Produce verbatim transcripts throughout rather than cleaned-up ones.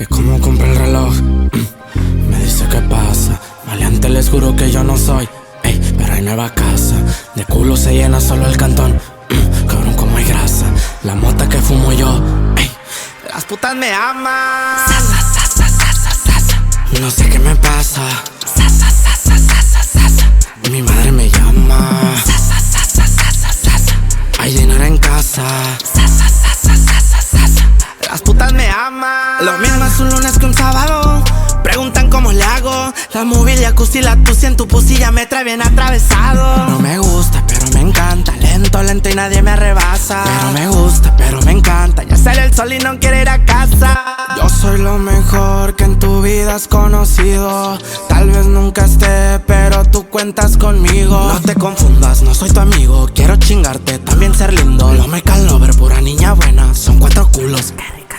que como compré el reloj. mm, Me dice qué pasa, maleante les juro que yo no soy. Ey, pero hay nueva casa, de culo se llena solo el cantón. mm, Cabrón como hay grasa, la mota que fumo yo. Ey, las putas me aman. Sa, sa, sa, sa, sa, sa, sa, sa. No sé qué me pasa. Sa, sa, sa, sa, sa, sa, sa, sa. Mi madre me llama. Sa, sa, sa, sa, sa, sa, sa, sa. Hay dinero en casa. Sa, sa, sa, sa, sa, sa, sa, sa. Las putas me aman. Lo mismo es un lunes que un sábado. Preguntan cómo le hago. La movie, jacuzzi, la tusi en tu pusilla me trae bien atravesado. No me gusta, pero me encanta. Lento, lento y nadie me rebasa. Pero me gusta, pero me encanta. Ya sale el sol y no quiere ir a casa. Yo soy lo mejor que en tu vida has conocido. Tal vez nunca esté, pero tú cuentas conmigo. No te confundas, no soy tu amigo. Quiero chingarte, también ser lindo. Lo me caló ver pura niña buena. Son cuatro culos.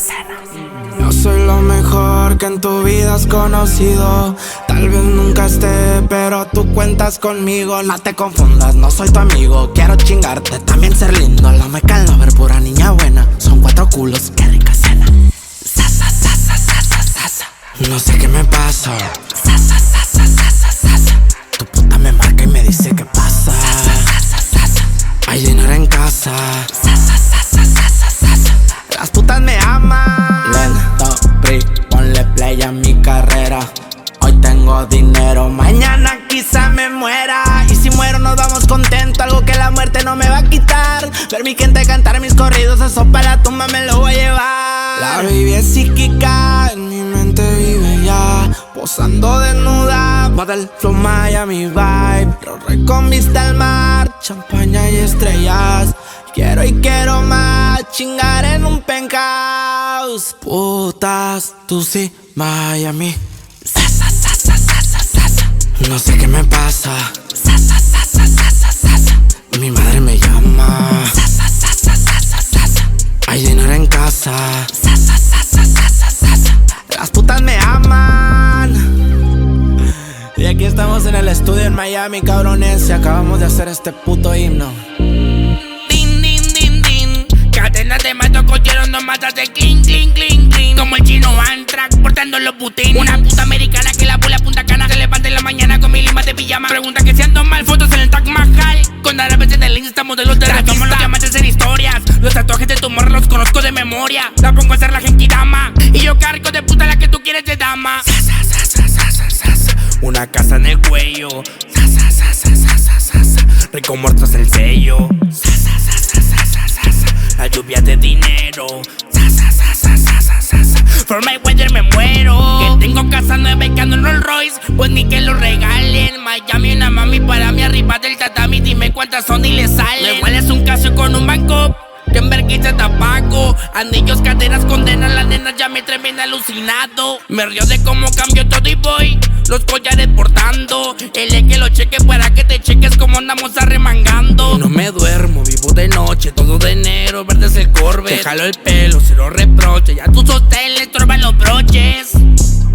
Yo soy lo mejor que en tu vida has conocido. Tal vez nunca esté, pero tú cuentas conmigo. No te confundas, no soy tu amigo. Quiero chingarte, también ser lindo. Lo me caló ver pura niña buena. Son cuatro culos, qué rica cena. Sa, sa, sa, sa, sa, sa, sa, sa. No sé qué me pasa. Sa, sa, sa, sa, sa, sa, sa, sa. Tu puta me marca y me dice qué pasa. Sa, sa, sa, sa, sa, sa. Hay dinero en casa. Sa, sa, sa, sa, sa, sa, sa, sa. Las putas me aman. Lento, pri, ponle play a mi carrera. Hoy tengo dinero, mañana quizá me muera. Y si muero nos vamos contentos, algo que la muerte no me va a quitar. Ver mi gente cantar mis corridos, eso para la tumba me lo voy a llevar. La baby es psíquica, en mi mente vive ya. Posando desnuda, Model Flow Miami vibe. Rorre con vista al mar, champaña y estrellas. Quiero y quiero más, chingar en un penthouse. Putas, tú sí, Miami. Sa, sa, sa, sa, sa, sa, sa, sa. No sé qué me pasa. Sa, sa, sa, sa, sa, sa, sa, sa. Mi madre me llama. Sa, sa, sa, sa, sa, sa, sa, sa. Hay dinero en casa. Sa, sa, sa, sa, sa, sa, sa, sa. Las putas me aman. Y aquí estamos en el estudio en Miami, cabrones. Y acabamos de hacer este puto himno. Din, din, din, din. Cadenas de mato, cocheros, no matas de clean, clean, clean, clean. Como el chino Antrax, portando los putín. Una puta americana que la vuela punta cana. Se levanta en la mañana con mi lima de pijama. Pregunta que si ando mal, fotos en el Taj Mahal. Con árabes en el Insta, modelos de revista. Somos los diamantes en historias. Los tatuajes de tu morra los conozco de memoria. La pongo a hacer la genkidama. Y yo cargo de puta la que tú quieres de dama. Sa, sa, sa, sa, sa, sa, sa, sa. Una casa en el cuello. Sa, sa, sa, sa, sa, sa, sa, sa. Rico muerto es el sello. Sa, sa, sa, sa, sa, sa, sa, sa. La lluvia de dinero. Sa, sa, sa, sa, sa, sa, sa, sa. For my weather me muero. Que tengo casa nueva y que ando en Rolls Royce. Pues ni que lo regalen. Miami una mami para mí arriba del tatami. Dime cuántas son y le salen. Me hueles un caso con un banco. Que en vergüenza tabaco. Anillos, cadenas, condenas. Las nenas ya me traen bien alucinado. Me río de cómo cambio todo y voy. Los collares portando. El que lo cheque para que te cheques como andamos arremangando. No me duermo, vivo de noche. Todo de enero, verde es el Corvette. Te jalo el pelo, cero reproche. Ya tus hoteles estorban los broches.